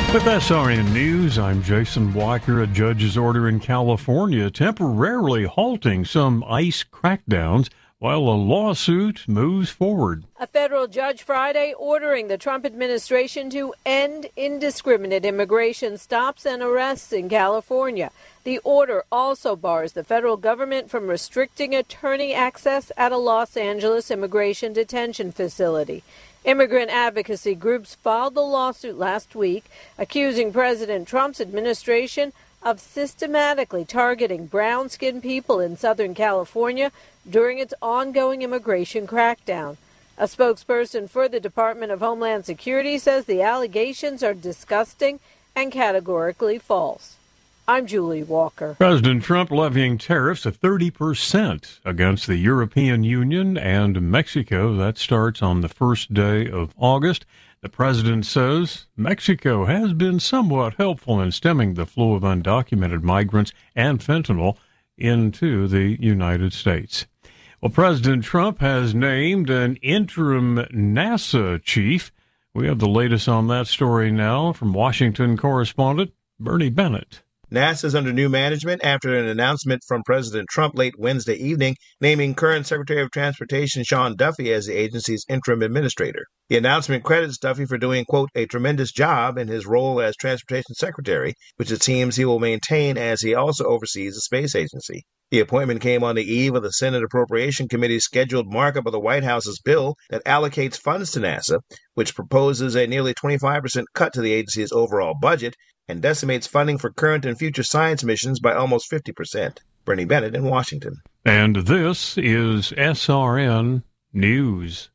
With SRN News, I'm Jason Walker. A judge's order in California temporarily halting some ICE crackdowns while a lawsuit moves forward. A federal judge Friday ordering the Trump administration to end indiscriminate immigration stops and arrests in California. The order also bars the federal government from restricting attorney access at a Los Angeles immigration detention facility. Immigrant advocacy groups filed the lawsuit last week, accusing President Trump's administration of systematically targeting brown-skinned people in Southern California during its ongoing immigration crackdown. A spokesperson for the Department of Homeland Security says the allegations are disgusting and categorically false. I'm Julie Walker. President Trump levying tariffs of 30% against the European Union and Mexico. That starts on the first day of August. The president says Mexico has been somewhat helpful in stemming the flow of undocumented migrants and fentanyl into the United States. Well, President Trump has named an interim NASA chief. We have the latest on that story now from Washington correspondent Bernie Bennett. NASA is under new management after an announcement from President Trump late Wednesday evening naming current Secretary of Transportation Sean Duffy as the agency's interim administrator. The announcement credits Duffy for doing, quote, a tremendous job in his role as Transportation Secretary, which it seems he will maintain as he also oversees the space agency. The appointment came on the eve of the Senate Appropriation Committee's scheduled markup of the White House's bill that allocates funds to NASA, which proposes a nearly 25% cut to the agency's overall budget and decimates funding for current and future science missions by almost 50%. Bernie Bennett in Washington. And this is SRN News.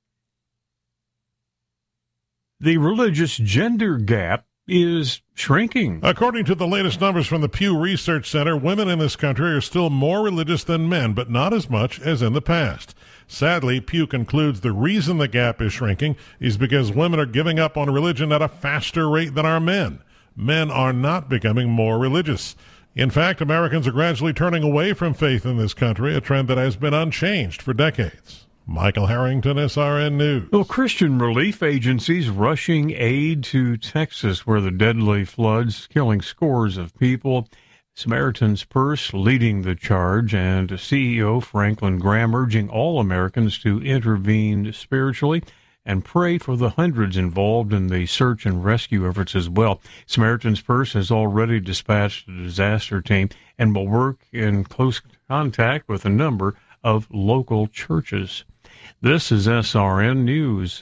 The religious gender gap is shrinking. According to the latest numbers from the Pew Research Center, women in this country are still more religious than men, but not as much as in the past. Sadly, Pew concludes the reason the gap is shrinking is because women are giving up on religion at a faster rate than our men. Men are not becoming more religious. In fact, Americans are gradually turning away from faith in this country, a trend that has been unchanged for decades. Michael Harrington, SRN News. Well, Christian relief agencies rushing aid to Texas, where the deadly floods killing scores of people. Samaritan's Purse leading the charge, and CEO Franklin Graham urging all Americans to intervene spiritually and pray for the hundreds involved in the search and rescue efforts as well. Samaritan's Purse has already dispatched a disaster team and will work in close contact with a number of local churches. This is SRN News.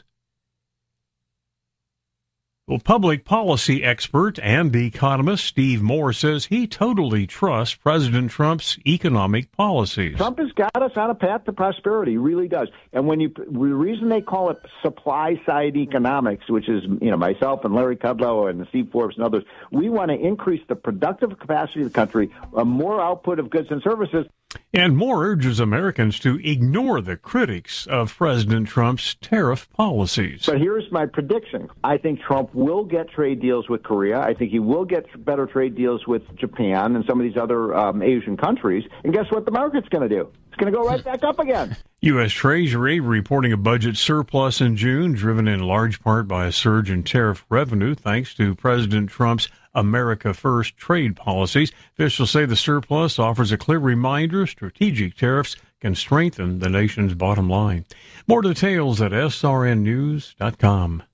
Well, public policy expert and economist Steve Moore says he totally trusts President Trump's economic policies. Trump has got us on a path to prosperity, he really does. And the reason they call it supply-side economics, which is, myself and Larry Kudlow and Steve Forbes and others, we want to increase the productive capacity of the country, more output of goods and services. And Moore urges Americans to ignore the critics of President Trump's tariff policies. But here's my prediction. I think Trump will get trade deals with Korea. I think he will get better trade deals with Japan and some of these other Asian countries. And guess what the market's going to do? It's going to go right back up again. U.S. Treasury reporting a budget surplus in June, driven in large part by a surge in tariff revenue thanks to President Trump's America First trade policies. Officials say the surplus offers a clear reminder strategic tariffs can strengthen the nation's bottom line. More details at srnnews.com.